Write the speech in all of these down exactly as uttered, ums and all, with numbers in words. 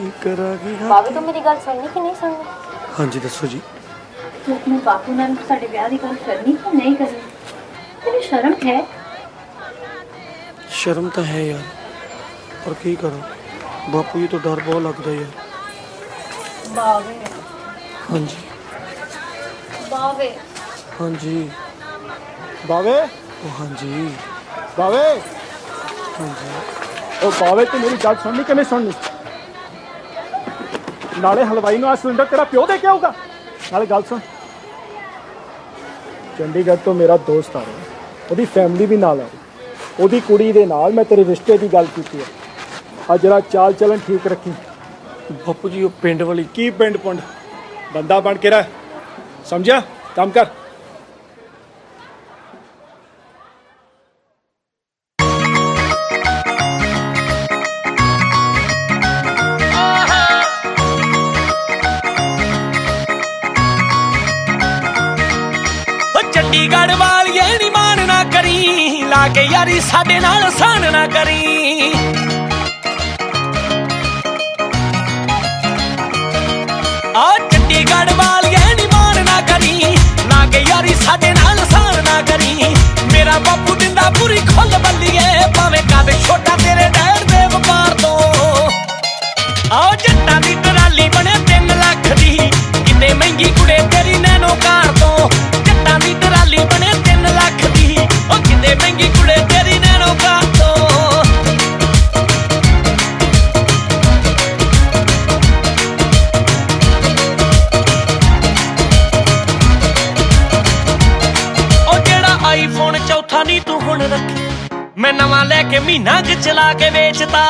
करा की बाबू तो मेरी गल सुननी कि नहीं सुननी? हाँ जी दसो जी। तू अपने बापू नाल साडे ब्याह दी गल करनी कि नहीं करनी? तेरी शर्म है? शर्म तो है यार, पर की करो, बापू जी तो डर बहुत लगता यार। बावे। हाँ जी। बावे। हाँ जी। बावे। ओ हाँ जी। बावे। हाँ जी। ओ बावे तू मेरी गल सुननी कि नहीं सुननी? नाले हलवाई नूं आ सिलेंडर तेरा प्यो दे के आऊगा। नाले गल सुन, चंडीगढ़ तो मेरा दोस्त आ रहा, ओदी फैमिली भी नाल आ रही, ओदी कुड़ी दे नाल मैं तेरे रिश्ते की गल की है। आ जरा चाल चलन ठीक रखी। बापू जी वो पिंड वाली की पिंड पुंड, बंदा बन के रह, समझा? काम कर। चंडीगढ़ वालिए नी मान ना करी, लाके यारी साडे नाल सान ना करी। आ चंडीगढ़ वालिए नी मान ना करी, लाके यारी साडे नाल सान ना करी। मेरा बापू दिंदा पूरी खुल बल्लीए, भावें कद छोटा तेरे डैड दे वपार तो। आओ जट्टां दी टराली बने तीन लख दी, किते महंगी कुड़े तेरी नैनो कार तो। जट्टां दी टराली बने तीन लख दी, ओ किते महंगी कुड़े तेरी नैनो कार तो। ओ जेड़ा आईफोन चौथा नी तू हुण रखे, मैं नवां लैके महीना क चला के वेचता।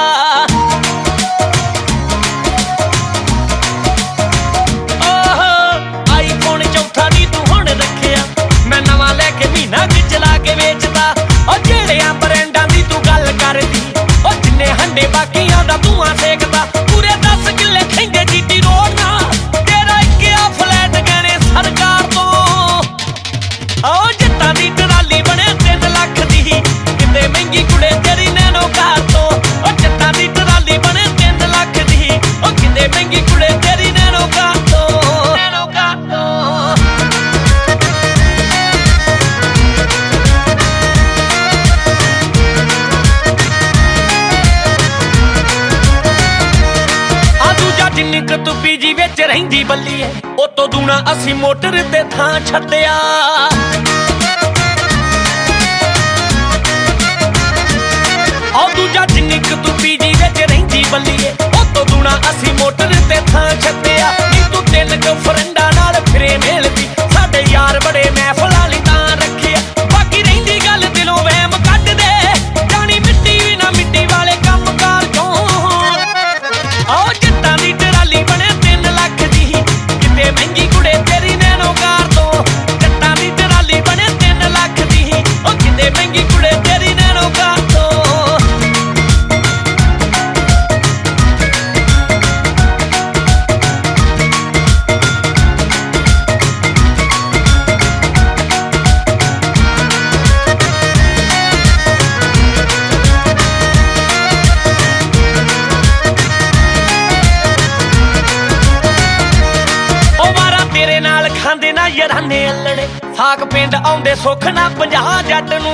महीना च चला के वेचदा, ओ जेड़ियां ब्रांडां दी तू गल करदी, ओ जिन्ने हंडे बाकियां दा धुआं सेकदा। पूरे दस किले खैंदे जीटी रोड ना, तेरा इक्किया फ्लैट गहने सरकार तो। ओ जट्टां दी टराली बने तीन लख दी, किते महंगी कुड़े तेरी नैनो कार तो। ओ जट्टां दी टराली बने तीन लख दी, ओ किते महंगी कुड़े तेरी नैनो कार तो। नैनो कार तो जिन्नी क तू पीजी विच रहिंदी बल्ली है, ओ तो दूना असी मोटर ते थां छड्डिया। ओ दूजा जिन्नी क तू पीजी विच रहिंदी बल्ली है, ओ तो दूना असी मोटर ते थां छड्डिया। नी तू तिन क फ्रेंडां नाल फिरे मेलदी, साडे यार बड़े महफिलां लई तां रखिया। बाकी रहिंदी गल दिलों वहम कढ दे, जानी मिट्टी भी ना मिट्टी वाले कम कार चों। आओ जट्टां दी टराली बने तीन लख दी, किते महंगी कुड़े तेरी नैनो कार तो। जट्टां दी टराली बने तीन लख दी, ओ किते महंगी कुड़े तेरी नैनो कार तो। खांदे ना यराने अल्लड़े, साग पिंड आउंदे सुख ना पंजाह जट नूं।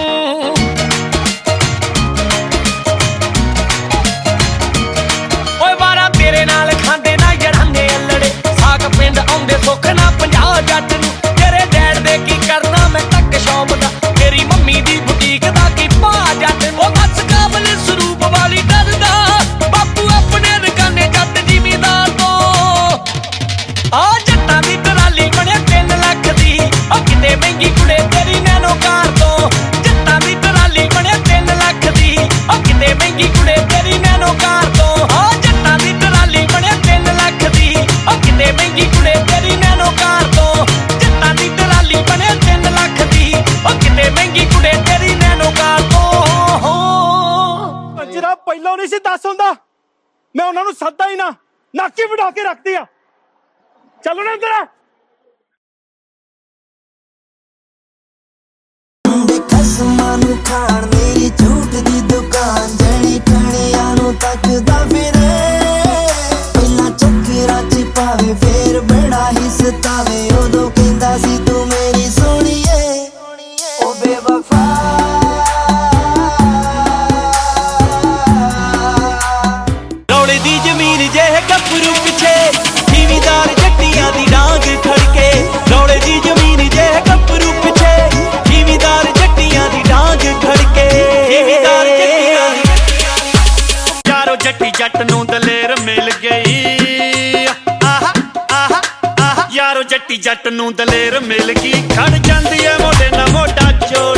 ओए वारा तेरे नाल खांदे ना यराने अल्लड़े, साग पिंड आउंदे सुख ना पंजाह जट नूं। तेरे डैड दे की करना मैं तक शॉप दा, तेरी मम्मी दी बुटीक दा की पा जट नूं। बस काबल स्वरूप वाली डरदा, बापू अपने दुकाने जट जिमीदार तो। आ जट्टां दी टराली बने तीन लख दी, ओ किते महंगी कुड़े तेरी नैनो कार तो। जट्टां दी टराली बने तीन लख दी, ओ किते महंगी कुड़े तेरी नैनो कार तो। ओ जट्टां दी टराली बने तीन लख दी, ओ किते महंगी कुड़े तेरी नैनो कार तो। जट्टां दी टराली बने तीन लख दी, ओ किते महंगी कुड़े तेरी नैनो कार तो। जरा पहलों नहीं सी दस हुंदा, मैं उन्हां नूं सद्दा ही ना, नाकी वढा के रख दिया। चलो ना अंदर। खसमां नूं खाण मेरी झूठ दी दुकान, जणी ठणियां नूं तकदा फिरे। सी तू मेरी सोनिए ओ बेवफा रौले दी जमीन जे गभरू पिछे जिमीदार जट्टियां दी डांग खड़के रौले दी जमीन जे गभरू पिछे जिमीदार जट्टियां दी डांग खड़के जिमीदार जट्टियां दी यारो जट्टी जट नूं दलेर मिल गई आहा आहा आहा यारो जट्टी जट नूं दलेर मिल गई खड़ जांदी ऐ मोढे नाल मोढा जोड़